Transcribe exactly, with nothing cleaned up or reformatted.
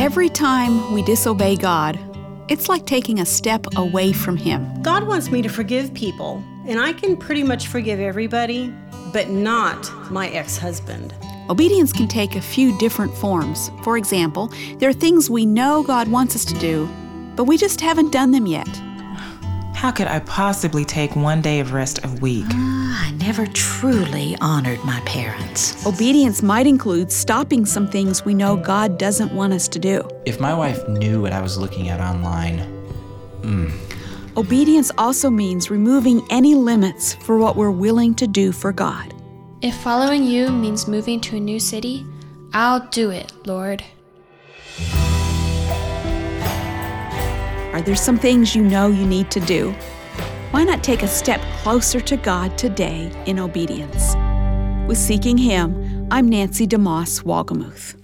Every time we disobey God, it's like taking a step away from Him. God wants me to forgive people, and I can pretty much forgive everybody, but not my ex-husband. Obedience can take a few different forms. For example, there are things we know God wants us to do, but we just haven't done them yet. How could I possibly take one day of rest a week? Uh, I never truly honored my parents. Obedience might include stopping some things we know God doesn't want us to do. If my wife knew what I was looking at online, hmm. Obedience also means removing any limits for what we're willing to do for God. If following you means moving to a new city, I'll do it, Lord. Are there some things you know you need to do? Why not take a step closer to God today in obedience? With Seeking Him, I'm Nancy DeMoss Wolgemuth.